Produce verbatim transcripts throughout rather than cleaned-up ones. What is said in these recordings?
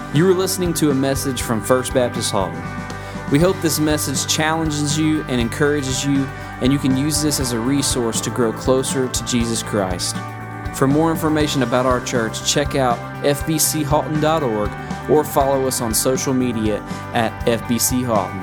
You are listening to a message from First Baptist Halton. We hope this message challenges you and encourages you, and you can use this as a resource to grow closer to Jesus Christ. For more information about our church, check out f b c halton dot org or follow us on social media at f b c halton.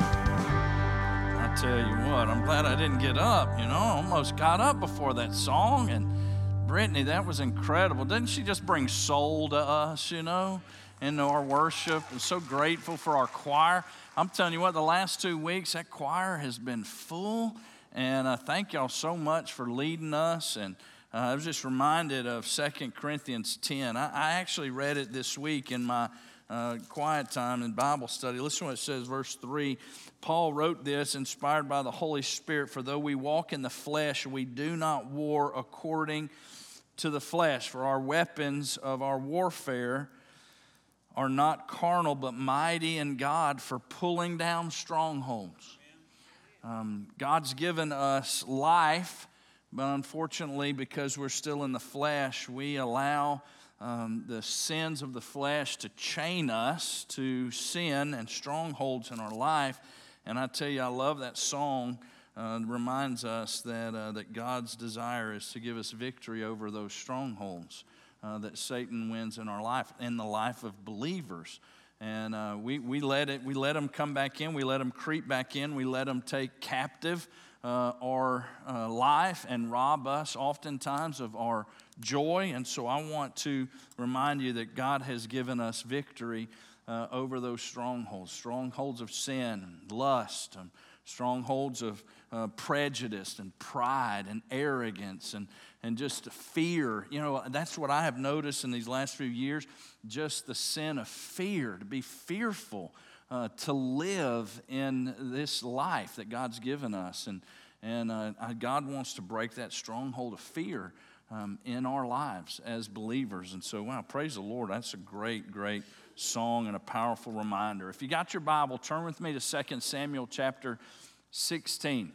I tell you what, I'm glad I didn't get up, you know, I almost got up before that song, and Brittany, that was incredible. Didn't she just bring soul to us, you know, into our worship? I'm so grateful for our choir. I'm telling you what, the last two weeks, that choir has been full, and uh, thank y'all so much for leading us. And uh, I was just reminded of Second Corinthians ten. I, I actually read it this week in my uh, quiet time in Bible study. Listen to what it says, verse three. Paul wrote this, inspired by the Holy Spirit, "For though we walk in the flesh, we do not war according to the flesh. For our weapons of our warfare are not carnal, but mighty in God for pulling down strongholds." Um, God's given us life, but unfortunately, because we're still in the flesh, we allow um, the sins of the flesh to chain us to sin and strongholds in our life. And I tell you, I love that song. Uh, it reminds us that uh, that God's desire is to give us victory over those strongholds uh, that Satan wins in our life, in the life of believers. And uh, we we let it we let them come back in, we let them creep back in, we let them take captive uh, our uh, life and rob us oftentimes of our joy. And so I want to remind you that God has given us victory uh, over those strongholds, strongholds of sin, lust, and strongholds of uh, prejudice and pride and arrogance and, and just fear. You know, that's what I have noticed in these last few years, just the sin of fear, to be fearful, uh, to live in this life that God's given us. And, and uh, God wants to break that stronghold of fear um, in our lives as believers. And so, wow, praise the Lord. That's a great, great song and a powerful reminder. If you got your Bible, turn with me to Second Samuel chapter sixteen.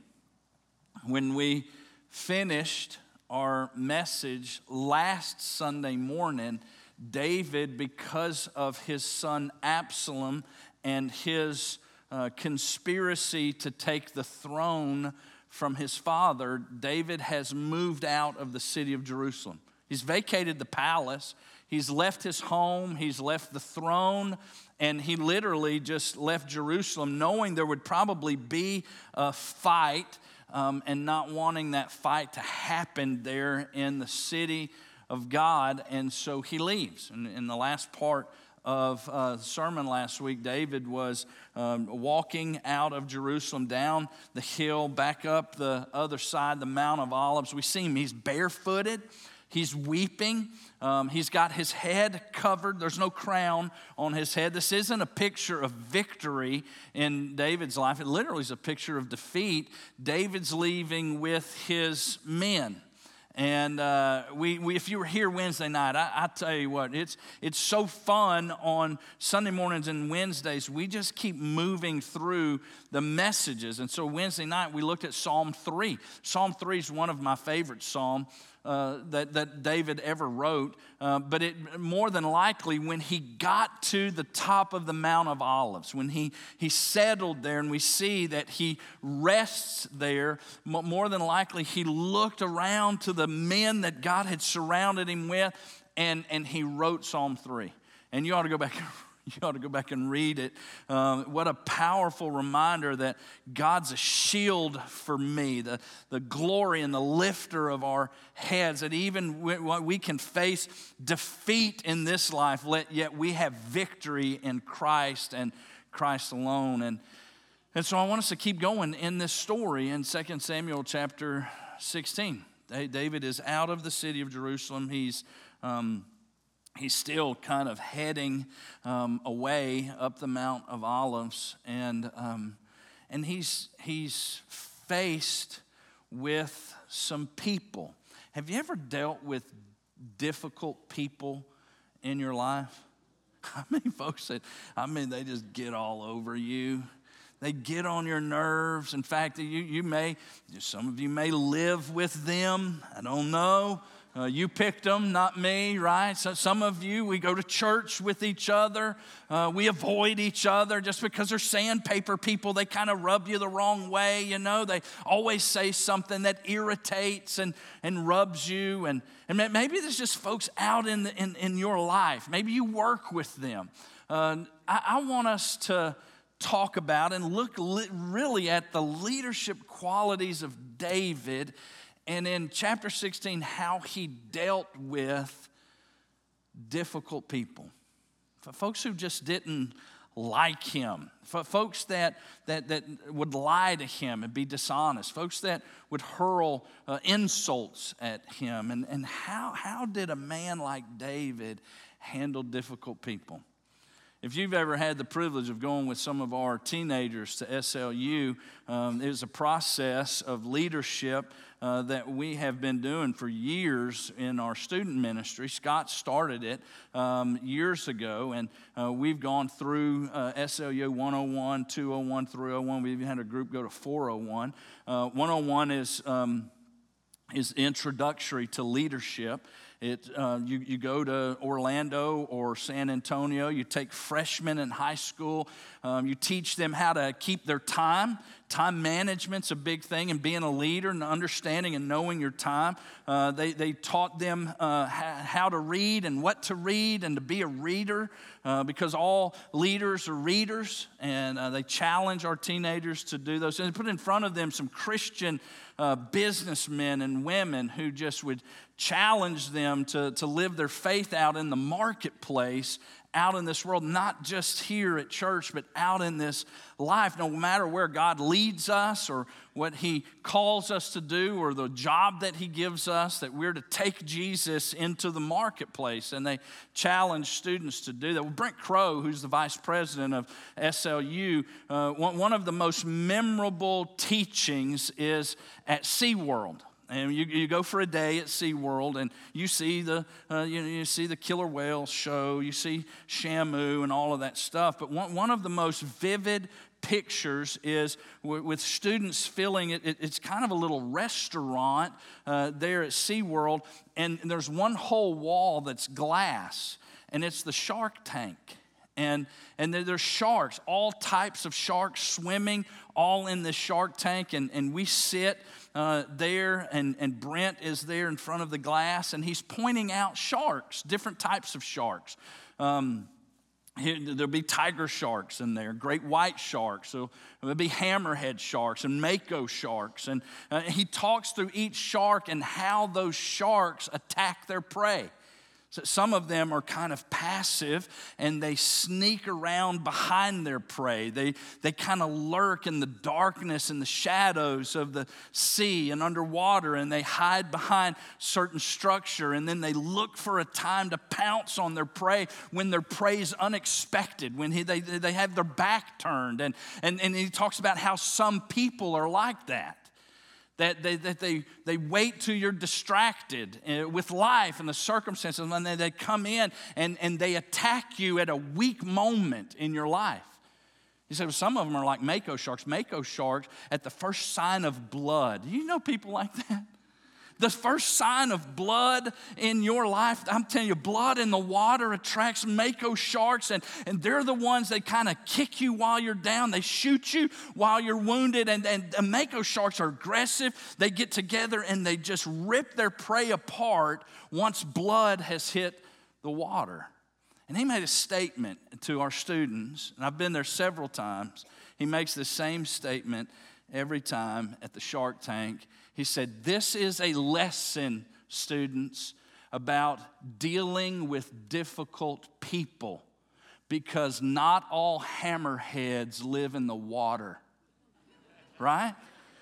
When we finished our message last Sunday morning, David, because of his son Absalom and his uh, conspiracy to take the throne from his father, David has moved out of the city of Jerusalem. He's vacated the palace. He's left his home, he's left the throne, and he literally just left Jerusalem knowing there would probably be a fight um, and not wanting that fight to happen there in the city of God. And so he leaves. And in the last part of uh, the sermon last week, David was um, walking out of Jerusalem down the hill, back up the other side, the Mount of Olives. We see him, he's barefooted. He's weeping. Um, he's got his head covered. There's no crown on his head. This isn't a picture of victory in David's life. It literally is a picture of defeat. David's leaving with his men. And uh, we, we, if you were here Wednesday night, I, I tell you what, it's it's so fun on Sunday mornings and Wednesdays. We just keep moving through the messages. And so Wednesday night, we looked at Psalm three. Psalm three is one of my favorite psalms uh, that, that David ever wrote. Uh, but it more than likely, when he got to the top of the Mount of Olives, when he, he settled there, and we see that he rests there, more than likely he looked around to the men that God had surrounded him with, and, and he wrote Psalm three. And you ought to go back You ought to go back and read it. Um, what a powerful reminder that God's a shield for me, the, the glory and the lifter of our heads, that even we, we can face defeat in this life, yet we have victory in Christ and Christ alone. And, and so I want us to keep going in this story in Second Samuel chapter sixteen. David is out of the city of Jerusalem. He's... Um, He's still kind of heading um, away up the Mount of Olives, and um, and he's he's faced with some people. Have you ever dealt with difficult people in your life? I mean, folks that I mean they just get all over you. They get on your nerves. In fact, you you may some of you may live with them. I don't know. Uh, you picked them, not me, right? So some of you, we go to church with each other. Uh, we avoid each other just because they're sandpaper people. They kind of rub you the wrong way, you know. They always say something that irritates and, and rubs you. And, and maybe there's just folks out in, the, in, in your life. Maybe you work with them. Uh, I, I want us to talk about and look li- really at the leadership qualities of David, and in chapter sixteen, how he dealt with difficult people. For folks who just didn't like him. For folks that, that, that would lie to him and be dishonest. Folks that would hurl uh, insults at him. And, and how, how did a man like David handle difficult people? If you've ever had the privilege of going with some of our teenagers to S L U, um, it was a process of leadership uh, that we have been doing for years in our student ministry. Scott started it um, years ago, and uh, we've gone through uh, S L U one oh one, two oh one, three oh one. We even had a group go to four oh one. Uh, one oh one is, um, is introductory to leadership. It, uh, you, you go to Orlando or San Antonio, you take freshmen in high school, um, you teach them how to keep their time. Time management's a big thing, and being a leader and understanding and knowing your time. Uh, they, they taught them uh, how to read and what to read and to be a reader uh, because all leaders are readers, and uh, they challenge our teenagers to do those. And they put in front of them some Christian uh, businessmen and women who just would challenge them to, to live their faith out in the marketplace, out in this world, not just here at church, but out in this life. No matter where God leads us or what he calls us to do or the job that he gives us, that we're to take Jesus into the marketplace. And they challenge students to do that. Well, Brent Crow, who's the vice president of S L U, uh, one, one of the most memorable teachings is at SeaWorld. And you, you go for a day at SeaWorld, and you see the uh, you, know, you see the killer whale show, you see Shamu and all of that stuff. But one, one of the most vivid pictures is w- with students filling it, it. It's kind of a little restaurant uh, there at SeaWorld, and there's one whole wall that's glass, and it's the Shark Tank. And, and there's sharks, all types of sharks swimming, all in this Shark Tank. And, and we sit uh, there, and, and Brent is there in front of the glass, and he's pointing out sharks, different types of sharks. Um, here, there'll be tiger sharks in there, great white sharks. So there'll be hammerhead sharks and mako sharks. And uh, he talks through each shark and how those sharks attack their prey. So some of them are kind of passive, and they sneak around behind their prey. They, they kind of lurk in the darkness and the shadows of the sea and underwater, and they hide behind certain structure, and then they look for a time to pounce on their prey when their prey is unexpected, when he, they, they have their back turned. And, and, and he talks about how some people are like that. That they, that they, they wait till you're distracted with life and the circumstances, and then they come in and, and they attack you at a weak moment in your life. He said, well, some of them are like mako sharks. Mako sharks, at the first sign of blood. Do you know people like that? The first sign of blood in your life, I'm telling you, blood in the water attracts mako sharks, and, and they're the ones that kind of kick you while you're down. They shoot you while you're wounded, and, and, and mako sharks are aggressive. They get together and they just rip their prey apart once blood has hit the water. And he made a statement to our students, and I've been there several times. He makes the same statement every time at the Shark Tank. He said, this is a lesson, students, about dealing with difficult people, because not all hammerheads live in the water, right?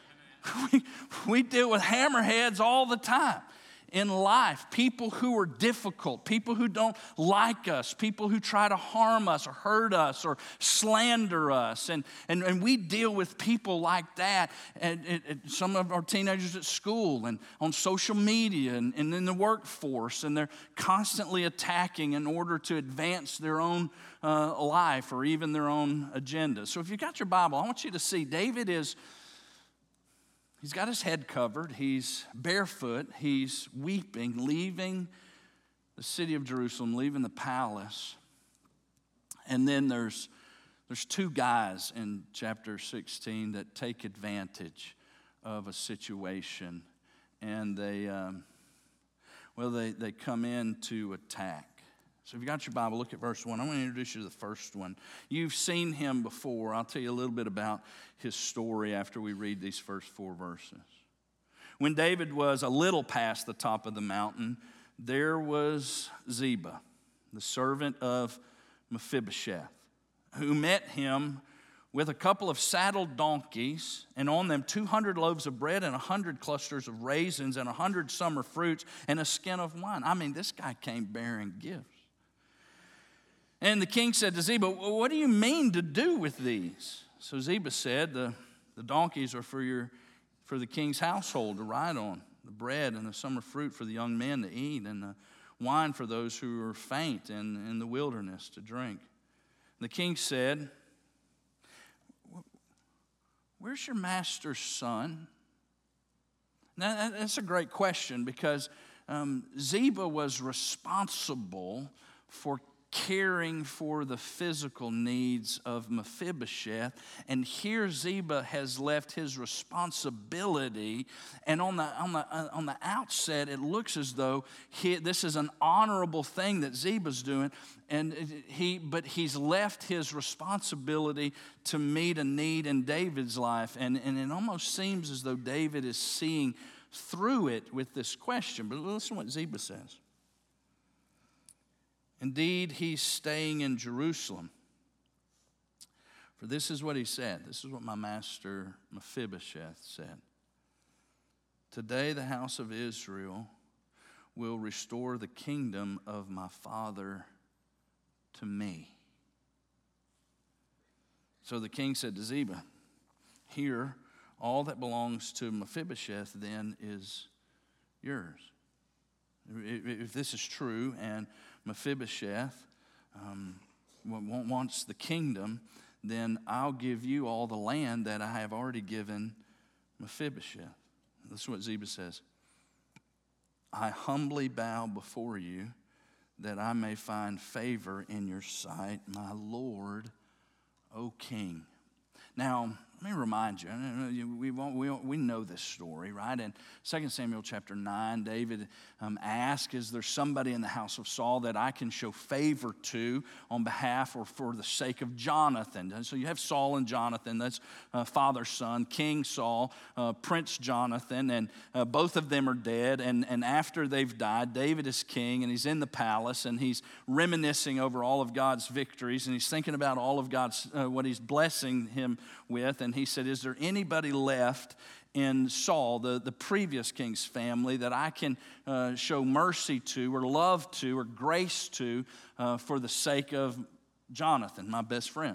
We, we deal with hammerheads all the time in life, people who are difficult, people who don't like us, people who try to harm us or hurt us or slander us. And, and, and we deal with people like that, and, and, and some of our teenagers at school and on social media and, and in the workforce, and they're constantly attacking in order to advance their own uh, life or even their own agenda. So if you got your Bible, I want you to see David is he's got his head covered. He's barefoot. He's weeping, leaving the city of Jerusalem, leaving the palace. And then there's, there's two guys in chapter sixteen that take advantage of a situation. And they, um, well, they, they come in to attack. So if you got your Bible, look at verse one. I'm going to introduce you to the first one. You've seen him before. I'll tell you a little bit about his story after we read these first four verses. When David was a little past the top of the mountain, there was Ziba, the servant of Mephibosheth, who met him with a couple of saddled donkeys, and on them two hundred loaves of bread and one hundred clusters of raisins and one hundred summer fruits and a skin of wine. I mean, this guy came bearing gifts. And the king said to Ziba, what do you mean to do with these? So Ziba said, the, the donkeys are for, your, for the king's household to ride on, the bread and the summer fruit for the young men to eat, and the wine for those who are faint and in the wilderness to drink. And the king said, where's your master's son? Now, that's a great question because um, Ziba was responsible for caring for the physical needs of Mephibosheth. And here Ziba has left his responsibility. And on the, on the, on the outset, it looks as though he, this is an honorable thing that Ziba's doing. And he, but he's left his responsibility to meet a need in David's life. And, and it almost seems as though David is seeing through it with this question. But listen to what Ziba says. Indeed, he's staying in Jerusalem. For this is what he said. This is what my master Mephibosheth said. Today the house of Israel will restore the kingdom of my father to me. So the king said to Ziba, here, all that belongs to Mephibosheth then is yours. If this is true and Mephibosheth um, wants the kingdom, then I'll give you all the land that I have already given Mephibosheth. This is what Ziba says. I humbly bow before you that I may find favor in your sight, my Lord, O king. Now, let me remind you, we, we, we know this story, right? In Second Samuel chapter nine, David um, asked, is there somebody in the house of Saul that I can show favor to on behalf or for the sake of Jonathan? And so you have Saul and Jonathan, that's uh, father, son, King Saul, uh, Prince Jonathan, and uh, both of them are dead. And, and after they've died, David is king, and he's in the palace, and he's reminiscing over all of God's victories, and he's thinking about all of God's, uh, what he's blessing him with. And he said, is there anybody left in Saul, the, the previous king's family, that I can uh, show mercy to or love to or grace to uh, for the sake of Jonathan, my best friend?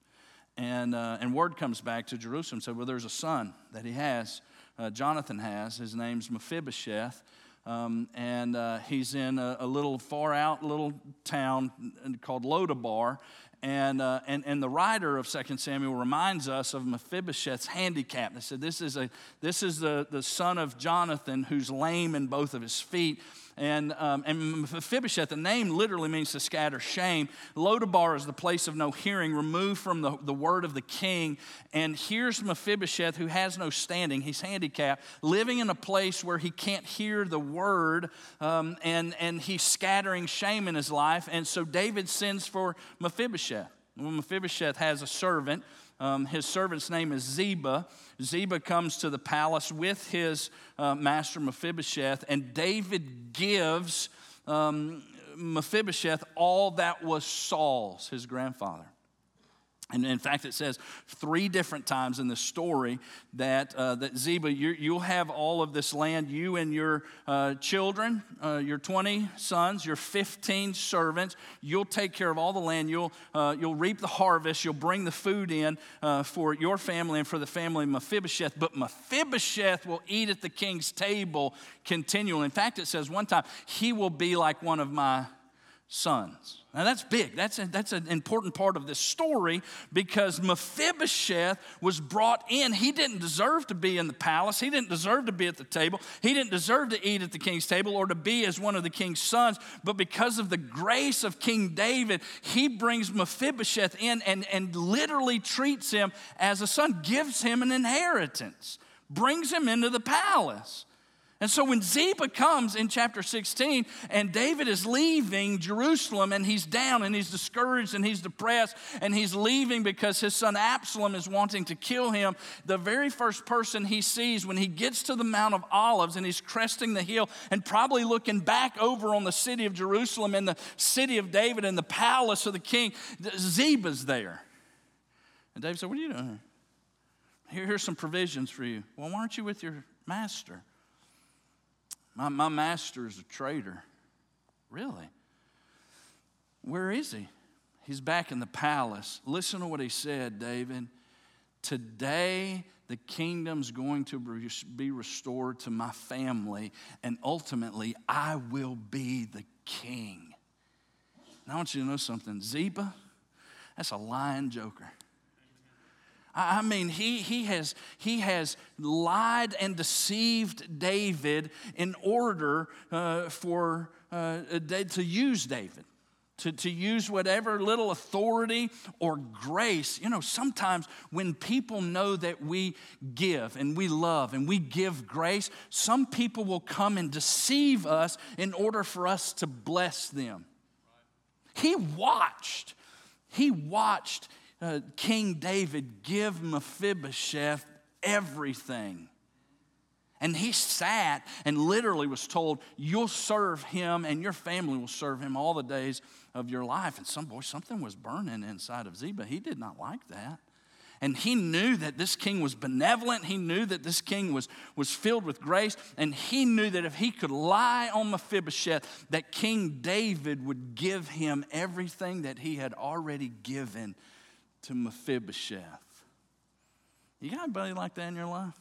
And, uh, and word comes back to Jerusalem, said, well, there's a son that he has, uh, Jonathan has. His name's Mephibosheth. Um, and uh, he's in a, a little far out little town called Lodabar. And, uh, and and the writer of Second Samuel reminds us of Mephibosheth's handicap. They said, this is, a, this is the, the son of Jonathan who's lame in both of his feet. And, um, and Mephibosheth, the name literally means to scatter shame. Lodabar is the place of no hearing, removed from the, the word of the king. And here's Mephibosheth, who has no standing. He's handicapped, living in a place where he can't hear the word, um, and, and he's scattering shame in his life. And so David sends for Mephibosheth. Well, Mephibosheth has a servant. Um, his servant's name is Ziba. Ziba comes to the palace with his uh, master Mephibosheth, and David gives um, Mephibosheth all that was Saul's, his grandfather. And in fact, it says three different times in the story that uh, that Ziba, you, you'll have all of this land, you and your uh, children, uh, your twenty sons, your fifteen servants. You'll take care of all the land. You'll uh, you'll reap the harvest. You'll bring the food in uh, for your family and for the family of Mephibosheth. But Mephibosheth will eat at the king's table continually. In fact, it says one time, he will be like one of my sons. Now that's big. That's, a, that's an important part of this story because Mephibosheth was brought in. He didn't deserve to be in the palace. He didn't deserve to be at the table. He didn't deserve to eat at the king's table or to be as one of the king's sons. But because of the grace of King David, he brings Mephibosheth in and, and literally treats him as a son, gives him an inheritance, brings him into the palace. And so when Ziba comes in chapter sixteen and David is leaving Jerusalem and he's down and he's discouraged and he's depressed and he's leaving because his son Absalom is wanting to kill him, the very first person he sees when he gets to the Mount of Olives and he's cresting the hill and probably looking back over on the city of Jerusalem and the city of David and the palace of the king, Ziba's there. And David said, what are you doing here? Here's some provisions for you. Well, why aren't you with your master? My, my master is a traitor. Really? Where is he? He's back in the palace. Listen to what he said, David. Today, the kingdom's going to be restored to my family, and ultimately, I will be the king. And I want you to know something. Ziba, that's a lying joker. I mean, he, he, has, he has lied and deceived David in order uh, for uh, to use David, to, to use whatever little authority or grace. You know, sometimes when people know that we give and we love and we give grace, some people will come and deceive us in order for us to bless them. He watched, he watched Uh, King David give Mephibosheth everything. And he sat and literally was told, you'll serve him and your family will serve him all the days of your life. And some boy, something was burning inside of Ziba. He did not like that. And he knew that this king was benevolent. He knew that this king was, was filled with grace. And he knew that if he could lie on Mephibosheth, that King David would give him everything that he had already given to Mephibosheth. You got anybody like that in your life?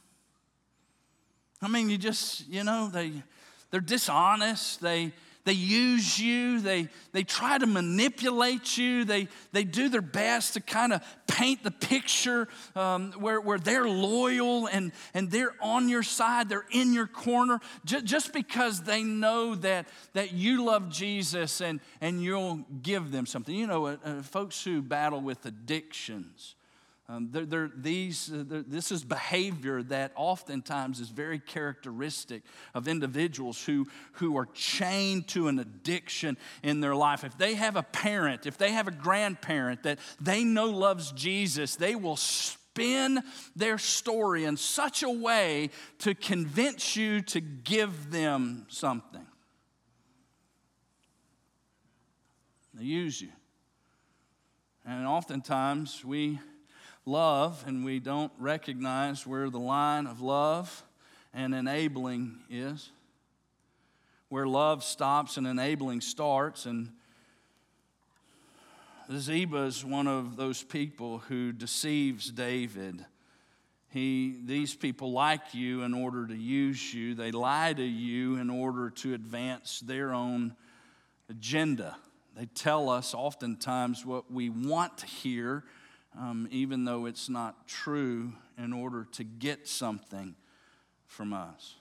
I mean, you just, you know, they, they're dishonest. They, they use you. They, they try to manipulate you. They, they do their best to kind of paint the picture um, where, where they're loyal and, and they're on your side. They're in your corner just, just because they know that, that you love Jesus and, and you'll give them something. You know, uh, uh, folks who battle with addictions, Um, they're, they're, these, uh, they're, this is behavior that oftentimes is very characteristic of individuals who, who are chained to an addiction in their life. If they have a parent, if they have a grandparent that they know loves Jesus, they will spin their story in such a way to convince you to give them something. They use you. And oftentimes we love and we don't recognize where the line of love and enabling is, where love stops and enabling starts. And Ziba is one of those people who deceives David. He, these people like you in order to use you. They lie to you in order to advance their own agenda. They tell us oftentimes what we want to hear, Um, even though it's not true, in order to get something from us.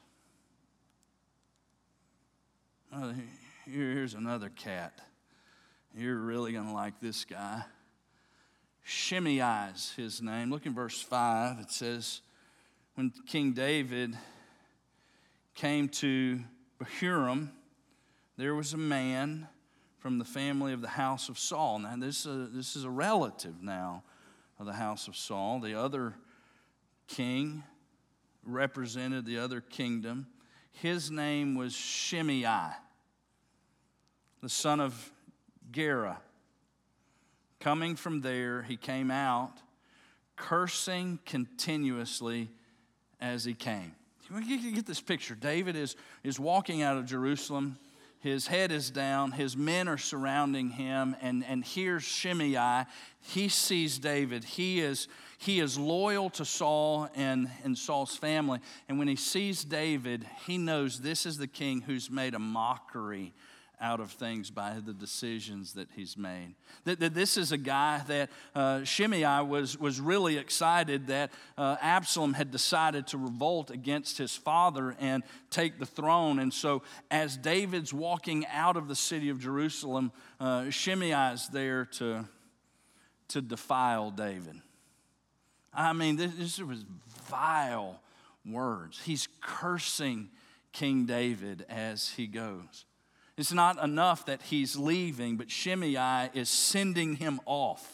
Oh, here, here's another cat. You're really going to like this guy. Shimei is his name. Look in verse five. It says, when King David came to Bahurim, there was a man from the family of the house of Saul. Now, this, uh, this is a relative now of the house of Saul. The other king represented the other kingdom. His name was Shimei, the son of Gera. Coming from there, he came out, cursing continuously as he came. You get this picture. David is, is walking out of Jerusalem. His head is down. His men are surrounding him. And, and here's Shimei. He sees David. He is, he is loyal to Saul and, and Saul's family. And when he sees David, he knows this is the king who's made a mockery out of things by the decisions that he's made. That, that this is a guy that uh, Shimei was, was really excited that uh, Absalom had decided to revolt against his father and take the throne. And so as David's walking out of the city of Jerusalem, uh, Shimei is there to, to defile David. I mean, this, this was vile words. He's cursing King David as he goes. It's not enough that he's leaving, but Shimei is sending him off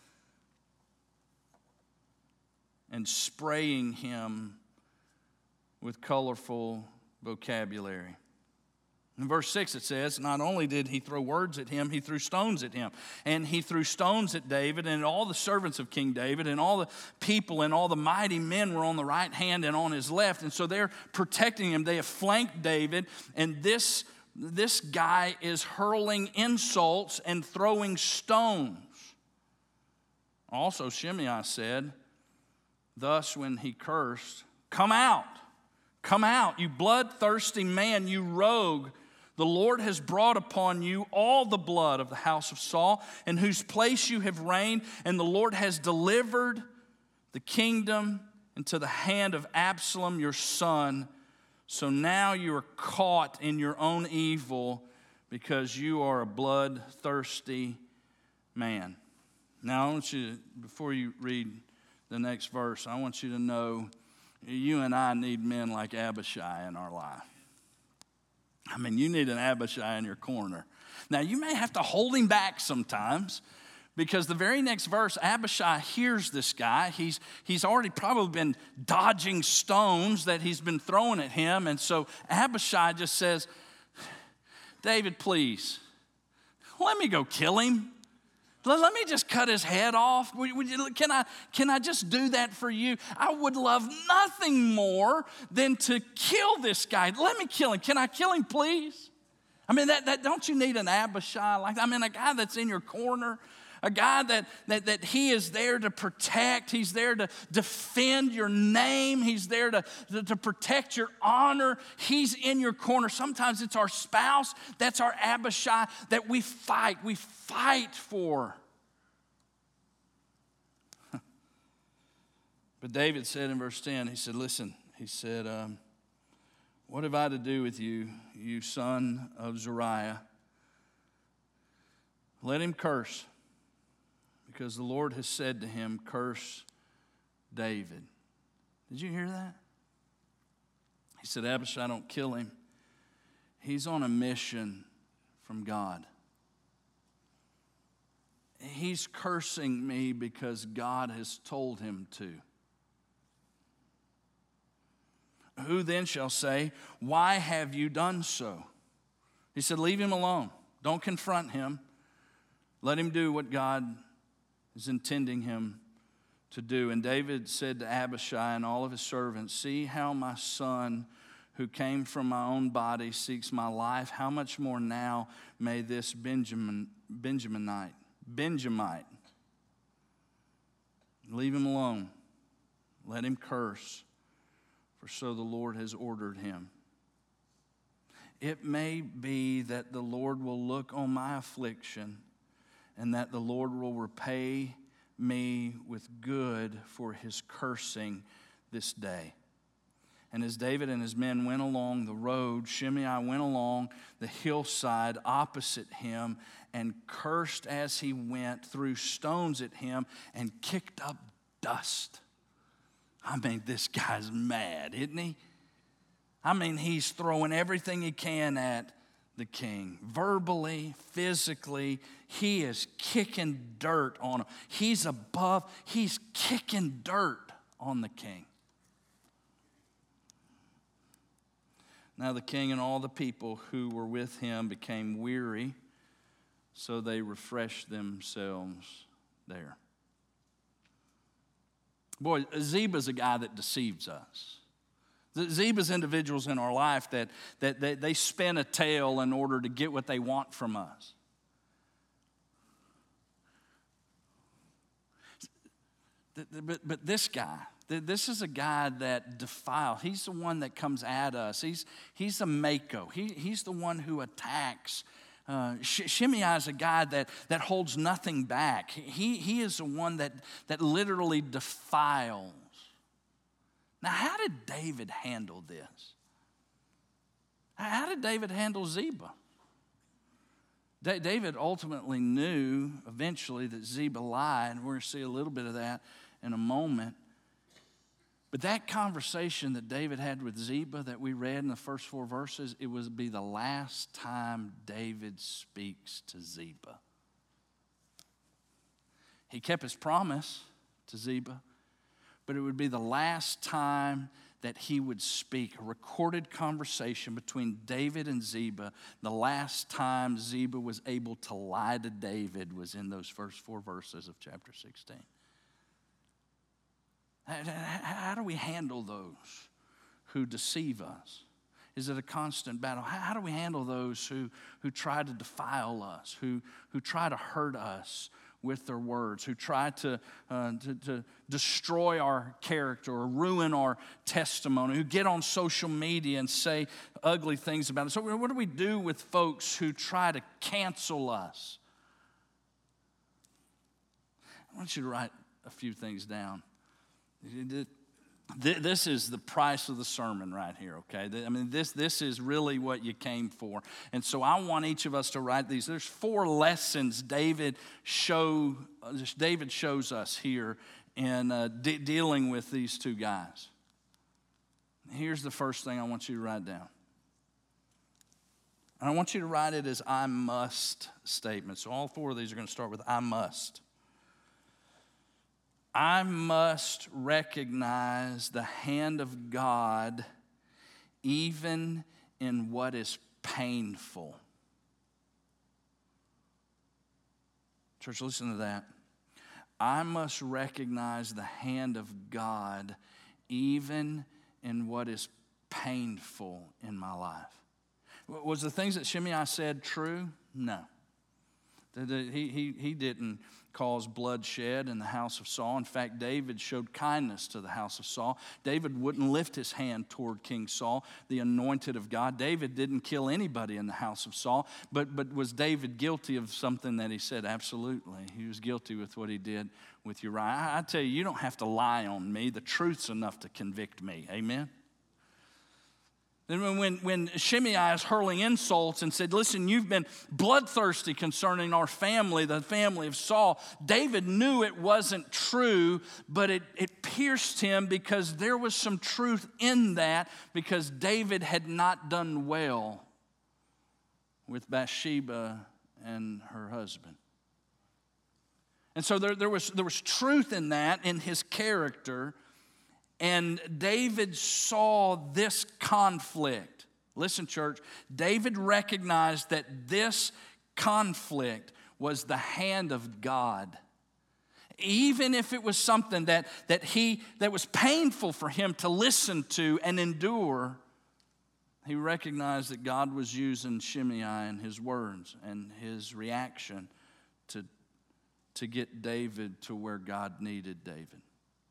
and spraying him with colorful vocabulary. In verse six it says, not only did he throw words at him, he threw stones at him. And he threw stones at David and all the servants of King David, and all the people and all the mighty men were on the right hand and on his left. And so they're protecting him. They have flanked David, and this This guy is hurling insults and throwing stones. Also, Shimei said, thus when he cursed, come out, come out, you bloodthirsty man, you rogue. The Lord has brought upon you all the blood of the house of Saul, in whose place you have reigned, and the Lord has delivered the kingdom into the hand of Absalom, your son. So now you are caught in your own evil because you are a bloodthirsty man. Now, I want you to, before you read the next verse, I want you to know you and I need men like Abishai in our life. I mean, you need an Abishai in your corner. Now, you may have to hold him back sometimes, because the very next verse, Abishai hears this guy. He's, he's already probably been dodging stones that he's been throwing at him. And so Abishai just says, David, please, let me go kill him. Let, let me just cut his head off. Would, would you, can, I, can I just do that for you? I would love nothing more than to kill this guy. Let me kill him. Can I kill him, please? I mean, that, that don't you need an Abishai like that? I mean, a guy that's in your corner. A guy that, that, that he is there to protect. He's there to defend your name. He's there to, to, to protect your honor. He's in your corner. Sometimes it's our spouse. That's our Abishai that we fight. We fight for. But David said in verse ten, he said, listen, he said, um, what have I to do with you, you son of Zeruiah? Let him curse. Because the Lord has said to him, curse David. Did you hear that? He said, Abishai, don't kill him. He's on a mission from God. He's cursing me because God has told him to. Who then shall say, why have you done so? He said, leave him alone. Don't confront him. Let him do what God is intending him to do. And David said to Abishai and all of his servants, see how my son who came from my own body seeks my life. How much more now may this Benjamin, Benjaminite, Benjamite, leave him alone. Let him curse, for so the Lord has ordered him. It may be that the Lord will look on my affliction, and that the Lord will repay me with good for his cursing this day. And as David and his men went along the road, Shimei went along the hillside opposite him and cursed as he went, threw stones at him, and kicked up dust. I mean, this guy's mad, isn't he? I mean, he's throwing everything he can at the king. Verbally, physically, he is kicking dirt on him. He's above, he's kicking dirt on the king. Now the king and all the people who were with him became weary, so they refreshed themselves there. Boy, Ziba's a guy that deceives us. Ziba's individuals in our life that, that, that they spin a tale in order to get what they want from us. But, but this guy, this is a guy that defiles. He's the one that comes at us. He's, he's a Mako. He, he's the one who attacks Uh, Shimei is a guy that, that holds nothing back. He, he is the one that, that literally defiles. Now, how did David handle this? How did David handle Ziba? Da- David ultimately knew eventually that Ziba lied, and we're going to see a little bit of that in a moment. But that conversation that David had with Ziba that we read in the first four verses, it would be the last time David speaks to Ziba. He kept his promise to Ziba, but it would be the last time that he would speak. A recorded conversation between David and Ziba. The last time Ziba was able to lie to David was in those first four verses of chapter sixteen. How do we handle those who deceive us? Is it a constant battle? How do we handle those who, who try to defile us, who, who try to hurt us with their words, who try to, uh, to, to destroy our character or ruin our testimony, who get on social media and say ugly things about us? So what do we do with folks who try to cancel us? I want you to write a few things down. This is the price of the sermon right here, okay? I mean, this, this is really what you came for. And so I want each of us to write these. There's four lessons David show, David shows us here in uh, de- dealing with these two guys. Here's the first thing I want you to write down. And I want you to write it as I must statement. So all four of these are going to start with I must. I must recognize the hand of God even in what is painful. Church, listen to that. I must recognize the hand of God even in what is painful in my life. Was the things that Shimei said true? No. He, he, he didn't cause bloodshed in the house of Saul. In fact, David showed kindness to the house of Saul. David wouldn't lift his hand toward King Saul, the anointed of God. David didn't kill anybody in the house of Saul. But, but was David guilty of something that he said? Absolutely. He was guilty with what he did with Uriah. I, I tell you, you don't have to lie on me. The truth's enough to convict me. Amen? Then when, when Shimei is hurling insults and said, listen, you've been bloodthirsty concerning our family, the family of Saul, David knew it wasn't true, but it, it pierced him because there was some truth in that, because David had not done well with Bathsheba and her husband. And so there, there was, there was truth in that, in his character. And David saw this conflict. Listen, church, David recognized that this conflict was the hand of God. Even if it was something that, that, he, that was painful for him to listen to and endure, he recognized that God was using Shimei and his words and his reaction to, to get David to where God needed David.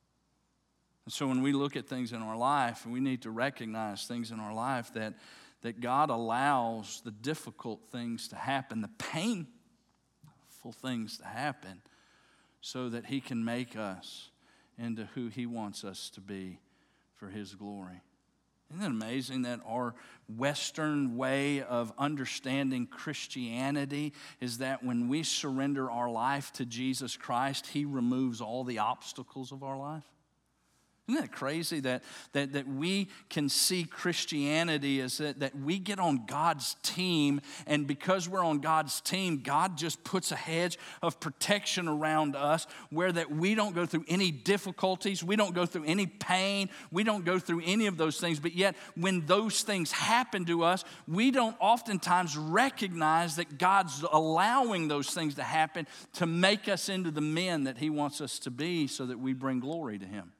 So when we look at things in our life, we need to recognize things in our life that, that God allows the difficult things to happen, the painful things to happen, so that he can make us into who he wants us to be for his glory. Isn't it amazing that our Western way of understanding Christianity is that when we surrender our life to Jesus Christ, he removes all the obstacles of our life? Isn't that crazy that, that, that we can see Christianity as that, that we get on God's team, and because we're on God's team, God just puts a hedge of protection around us where that we don't go through any difficulties, we don't go through any pain, we don't go through any of those things, but yet when those things happen to us, we don't oftentimes recognize that God's allowing those things to happen to make us into the men that he wants us to be so that we bring glory to him.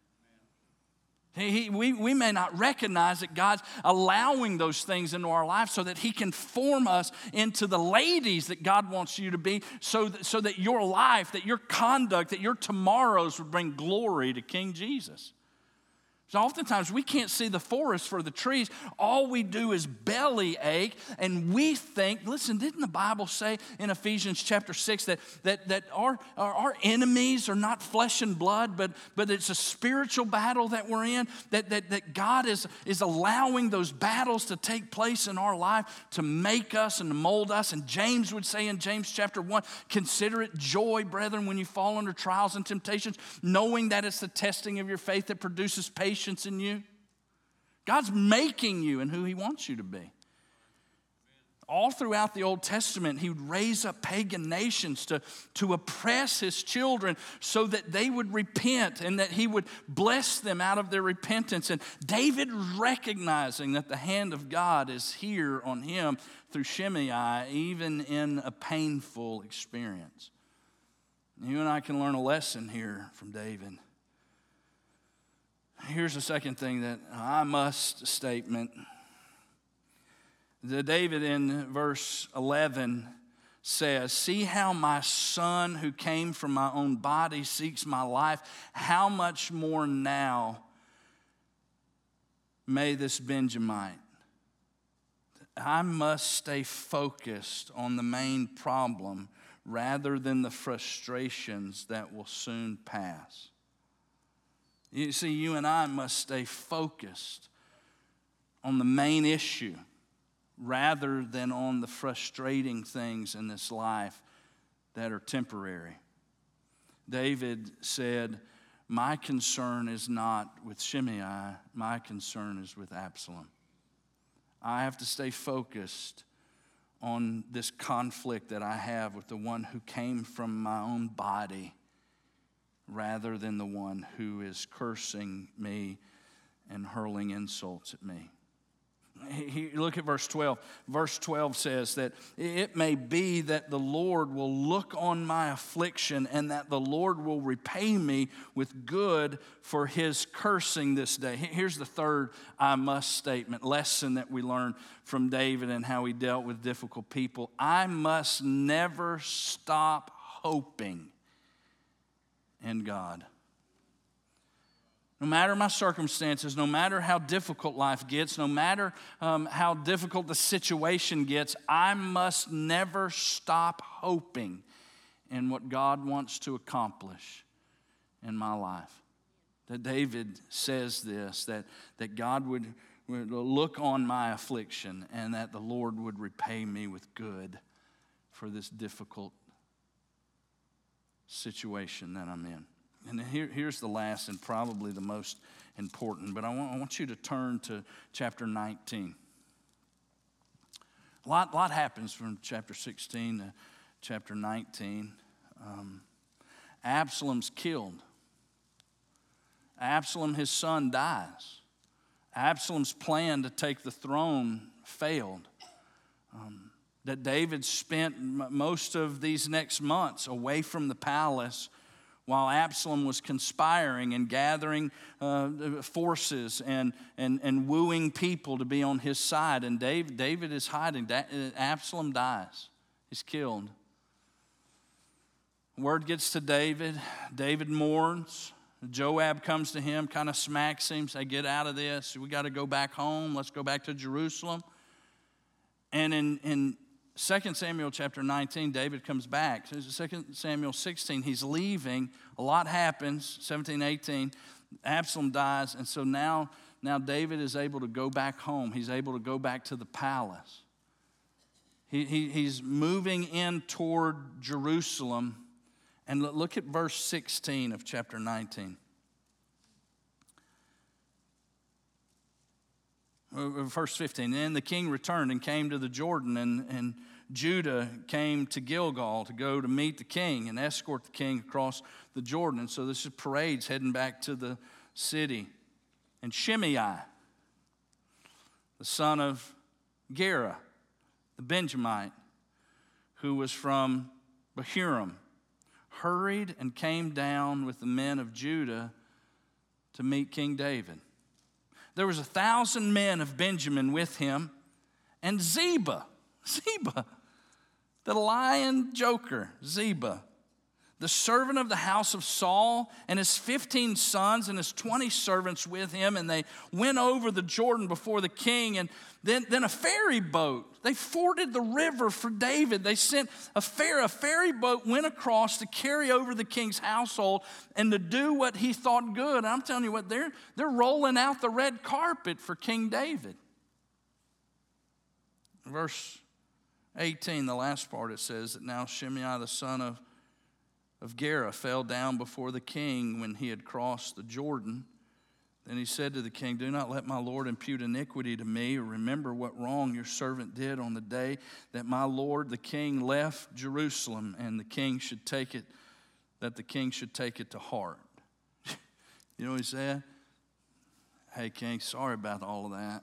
He, we, we may not recognize that God's allowing those things into our life so that he can form us into the ladies that God wants you to be, so that, so that your life, that your conduct, that your tomorrows would bring glory to King Jesus. So oftentimes we can't see the forest for the trees. All we do is belly ache, and we think, listen, didn't the Bible say in Ephesians chapter six that, that, that our, our, our enemies are not flesh and blood, but, but it's a spiritual battle that we're in, that, that, that God is, is allowing those battles to take place in our life to make us and to mold us. And James would say in James chapter one, consider it joy, brethren, when you fall under trials and temptations, knowing that it's the testing of your faith that produces patience in you. God's making you and who he wants you to be. All throughout the Old Testament, he would raise up pagan nations to, to oppress his children so that they would repent and that he would bless them out of their repentance. And David, recognizing that the hand of God is here on him through Shimei, even in a painful experience. You and I can learn a lesson here from David. Here's the second thing that I must statement. The David in verse eleven says, see how my son who came from my own body seeks my life. How much more now may this Benjamite. I must stay focused on the main problem rather than the frustrations that will soon pass. You see, you and I must stay focused on the main issue rather than on the frustrating things in this life that are temporary. David said, my concern is not with Shimei, my concern is with Absalom. I have to stay focused on this conflict that I have with the one who came from my own body, rather than the one who is cursing me and hurling insults at me. He, look at verse twelve. Verse twelve says that it may be that the Lord will look on my affliction and that the Lord will repay me with good for his cursing this day. Here's the third I must statement, lesson that we learn from David and how he dealt with difficult people. I must never stop hoping in God. No matter my circumstances, no matter how difficult life gets, no matter um, how difficult the situation gets, I must never stop hoping in what God wants to accomplish in my life. That David says this, that, that God would, would look on my affliction and that the Lord would repay me with good for this difficult situation that I'm in. And here, here's the last and probably the most important, but I want, I want you to turn to chapter nineteen. A lot, lot happens from chapter sixteen to chapter nineteen. Um, Absalom's killed. Absalom, his son, dies. Absalom's plan to take the throne failed. Um, that David spent most of these next months away from the palace while Absalom was conspiring and gathering uh, forces and, and, and wooing people to be on his side. And David, David is hiding. Da- Absalom dies. He's killed. Word gets to David. David mourns. Joab comes to him, kind of smacks him, say, get out of this. We got to go back home. Let's go back to Jerusalem. And in, in Second Samuel chapter nineteen, David comes back. Second Samuel sixteen, he's leaving. A lot happens. seventeen, eighteen, Absalom dies. And so now, now David is able to go back home. He's able to go back to the palace. He, he, he's moving in toward Jerusalem. And look at verse sixteen of chapter nineteen. Verse fifteen, then the king returned and came to the Jordan, and, and Judah came to Gilgal to go to meet the king and escort the king across the Jordan. And so this is parades heading back to the city. And Shimei, the son of Gera, the Benjamite, who was from Bahurim, hurried and came down with the men of Judah to meet King David. There was a thousand men of Benjamin with him, and Ziba, Ziba, the lion joker, Ziba, the servant of the house of Saul, and his fifteen sons and his twenty servants with him, and they went over the Jordan before the king, and then, then a ferry boat. They forded the river for David. They sent a ferry, a ferry boat went across to carry over the king's household and to do what he thought good. And I'm telling you what, they're, they're rolling out the red carpet for King David. Verse eighteen, the last part, it says that now Shimei the son of of Gera fell down before the king when he had crossed the Jordan. Then he said to the king, do not let my lord impute iniquity to me, or remember what wrong your servant did on the day that my lord the king left Jerusalem, and the king should take it, that the king should take it to heart. You know what he said? Hey, king, sorry about all of that.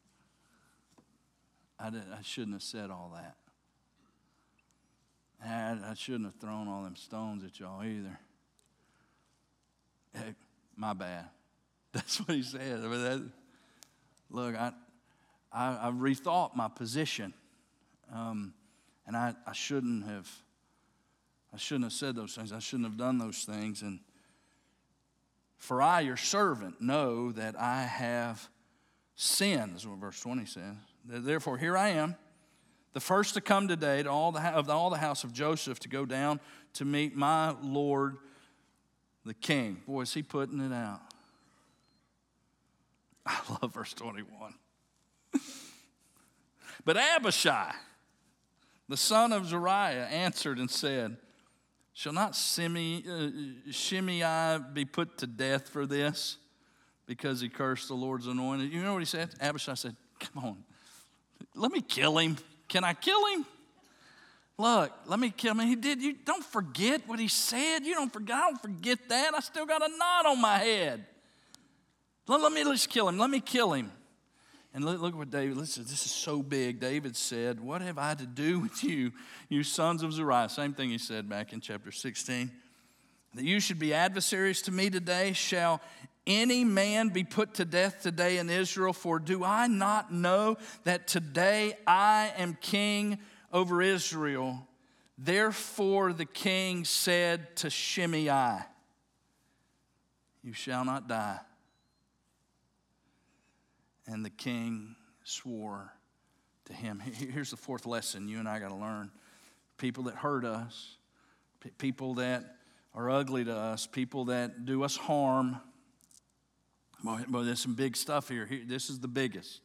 I, did, I shouldn't have said all that. I, I shouldn't have thrown all them stones at y'all either. Hey, my bad. That's what he said. I mean, that, look, I, I, I rethought my position, um, and I, I shouldn't have. I shouldn't have said those things. I shouldn't have done those things. And for I, your servant, know that I have sinned. Is what verse twenty says. Therefore, here I am, the first to come today to all the of all the house of Joseph to go down to meet my Lord the King. Boy, is he putting it out. I love verse twenty-one. But Abishai, the son of Zeruiah, answered and said, shall not Shimei, uh, Shimei be put to death for this, because he cursed the Lord's anointed? You know what he said? Abishai said, come on, let me kill him. Can I kill him? Look, let me kill him. He did. You don't forget what he said. You don't forget. I don't forget that. I still got a knot on my head. Let, let me just kill him. Let me kill him. And look, look what David, listen, this is so big. David said, what have I to do with you, you sons of Zeruiah? Same thing he said back in chapter sixteen. That you should be adversaries to me today. Shall any man be put to death today in Israel? For do I not know that today I am king over Israel? Therefore the king said to Shimei, you shall not die. And the king swore to him. Here's the fourth lesson you and I got to learn. People that hurt us, people that are ugly to us, people that do us harm. Boy, boy, there's some big stuff here. here. This is the biggest.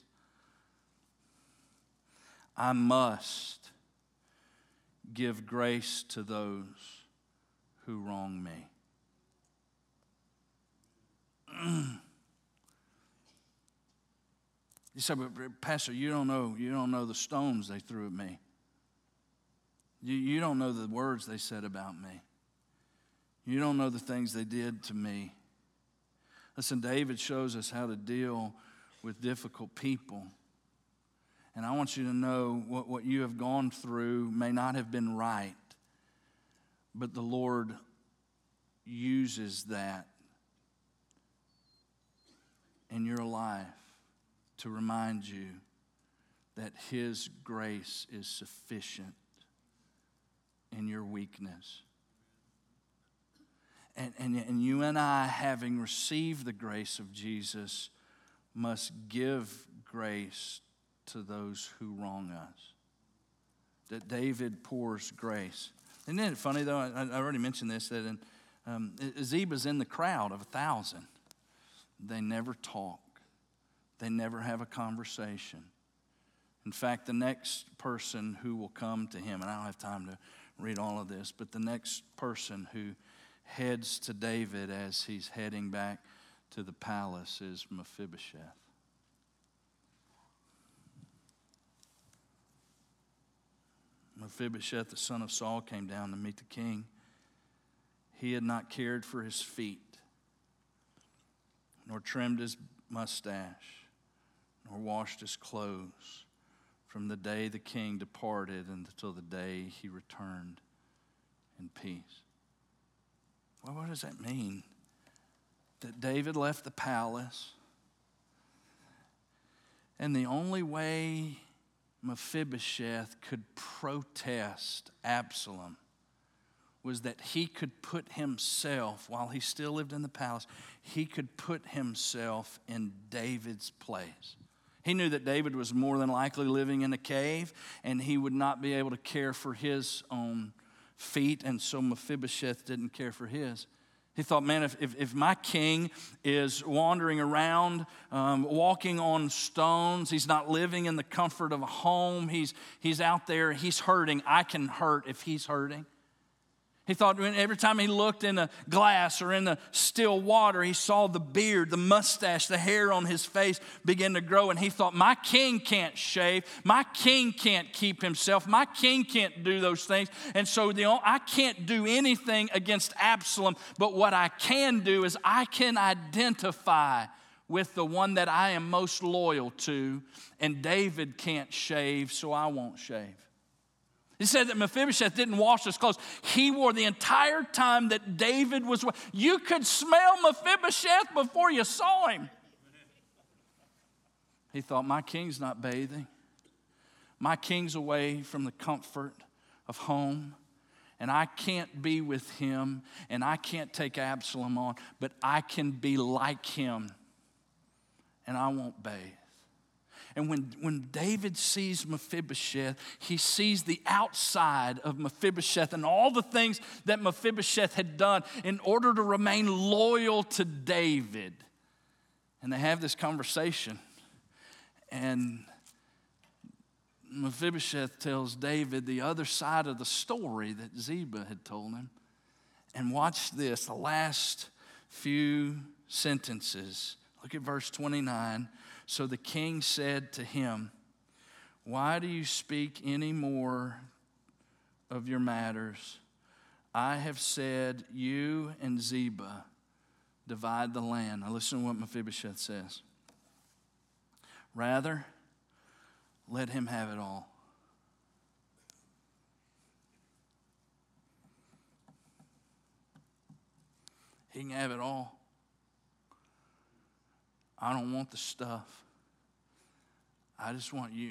I must give grace to those who wrong me. You say, but Pastor, you don't know, you don't know the stones they threw at me. You, you don't know the words they said about me. You don't know the things they did to me. Listen, David shows us how to deal with difficult people. And I want you to know what, what you have gone through may not have been right, but the Lord uses that in your life to remind you that His grace is sufficient in your weakness. And, and, and you and I, having received the grace of Jesus, must give grace to those who wrong us. That David pours grace. Isn't it funny, though? I, I already mentioned this, that in, um, Ziba's in the crowd of a thousand. They never talk. They never have a conversation. In fact, the next person who will come to him, and I don't have time to read all of this, but the next person who heads to David as he's heading back to the palace is Mephibosheth. Mephibosheth, the son of Saul, came down to meet the king. He had not cared for his feet, nor trimmed his mustache, nor washed his clothes from the day the king departed until the day he returned in peace. Well, what does that mean? That David left the palace, and the only way Mephibosheth could protest Absalom was that he could put himself, while he still lived in the palace, he could put himself in David's place. He knew that David was more than likely living in a cave, and he would not be able to care for his own feet, and so Mephibosheth didn't care for his. He thought, man, if, if, if my king is wandering around, um, walking on stones, he's not living in the comfort of a home, he's, he's out there, he's hurting, I can hurt if he's hurting. He thought every time he looked in a glass or in the still water, he saw the beard, the mustache, the hair on his face begin to grow. And he thought, my king can't shave. My king can't keep himself. My king can't do those things. And so the, I can't do anything against Absalom. But what I can do is I can identify with the one that I am most loyal to. And David can't shave, so I won't shave. He said that Mephibosheth didn't wash his clothes. He wore the entire time that David was. You could smell Mephibosheth before you saw him. He thought, my king's not bathing. My king's away from the comfort of home. And I can't be with him. And I can't take Absalom on. But I can be like him. And I won't bathe. And when, when David sees Mephibosheth, he sees the outside of Mephibosheth and all the things that Mephibosheth had done in order to remain loyal to David. And they have this conversation. And Mephibosheth tells David the other side of the story that Ziba had told him. And watch this, the last few sentences. Look at verse twenty-nine. So the king said to him, why do you speak any more of your matters? I have said, you and Ziba divide the land. Now listen to what Mephibosheth says. Rather, let him have it all. He can have it all. I don't want the stuff. I just want you.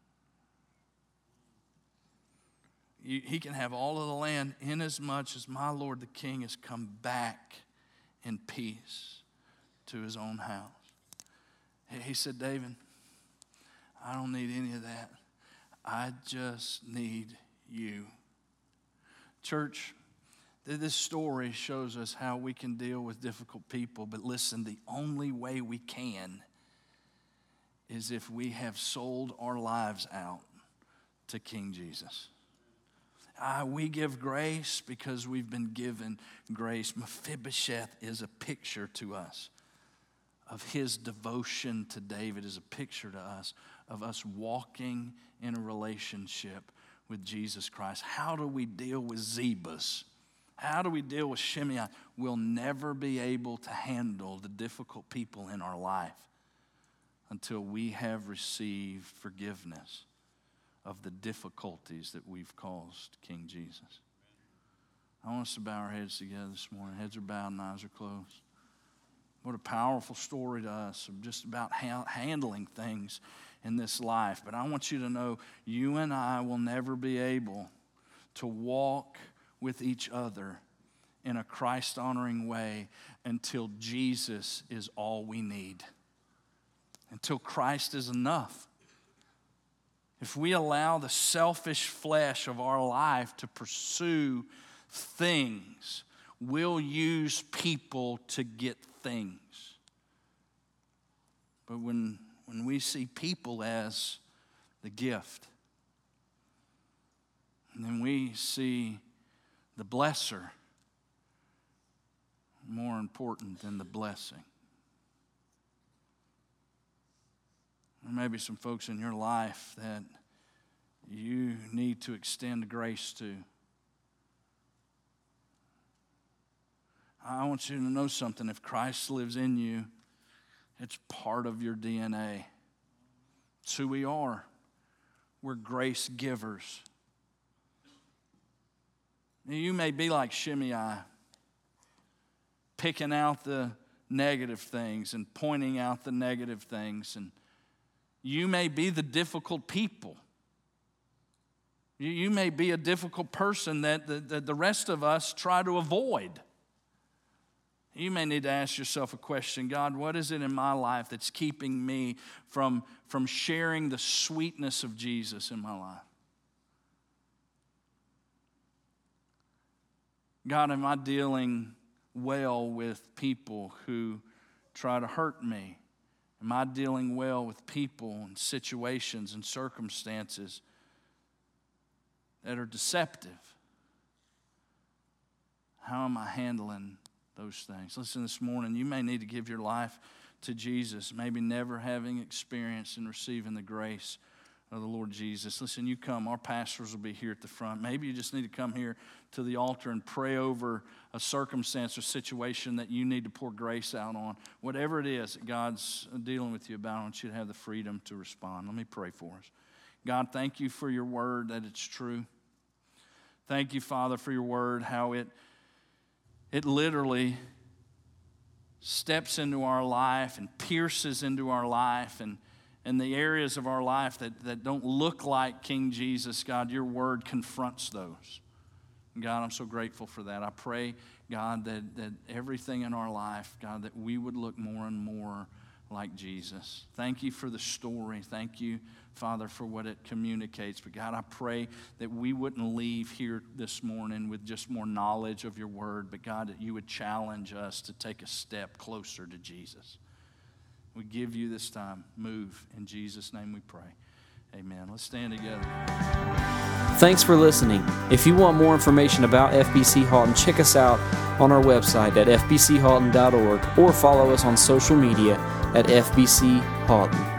you. He can have all of the land inasmuch as my Lord the king has come back in peace to his own house. He said, David, I don't need any of that. I just need you. Church, this story shows us how we can deal with difficult people, but listen, the only way we can is if we have sold our lives out to King Jesus. Uh, we give grace because we've been given grace. Mephibosheth is a picture to us of his devotion to David, is a picture to us of us walking in a relationship with Jesus Christ. How do we deal with Zebas? How do we deal with Shimei? We'll never be able to handle the difficult people in our life until we have received forgiveness of the difficulties that we've caused King Jesus. I want us to bow our heads together this morning. Heads are bowed and eyes are closed. What a powerful story to us of just about ha- handling things in this life. But I want you to know you and I will never be able to walk with each other in a Christ-honoring way until Jesus is all we need. Until Christ is enough. If we allow the selfish flesh of our life to pursue things, we'll use people to get things. But when, when we see people as the gift, and then we see the blesser more important than the blessing. There may be some folks in your life that you need to extend grace to. I want you to know something. If Christ lives in you, it's part of your D N A. It's who we are. We're grace givers. You may be like Shimei, picking out the negative things and pointing out the negative things. And you may be the difficult people. You, you may be a difficult person that the, that the rest of us try to avoid. You may need to ask yourself a question. God, what is it in my life that's keeping me from, from sharing the sweetness of Jesus in my life? God, am I dealing well with people who try to hurt me? Am I dealing well with people and situations and circumstances that are deceptive? How am I handling those things? Listen, this morning, you may need to give your life to Jesus, maybe never having experienced and receiving the grace of the Lord Jesus. Listen, you come. Our pastors will be here at the front. Maybe you just need to come here to the altar and pray over a circumstance or situation that you need to pour grace out on. Whatever it is that God's dealing with you about, I want you to have the freedom to respond. Let me pray for us. God, thank you for your word, that it's true. Thank you, Father, for your word, how it, it literally steps into our life and pierces into our life, and and the areas of our life that, that don't look like King Jesus, God, your word confronts those. And God, I'm so grateful for that. I pray, God, that, that everything in our life, God, that we would look more and more like Jesus. Thank you for the story. Thank you, Father, for what it communicates. But God, I pray that we wouldn't leave here this morning with just more knowledge of your word, but God, that you would challenge us to take a step closer to Jesus. We give you this time. Move. In Jesus' name we pray. Amen. Let's stand together. Thanks for listening. If you want more information about F B C Halton, check us out on our website at f b c halton dot org or follow us on social media at F B C Halton.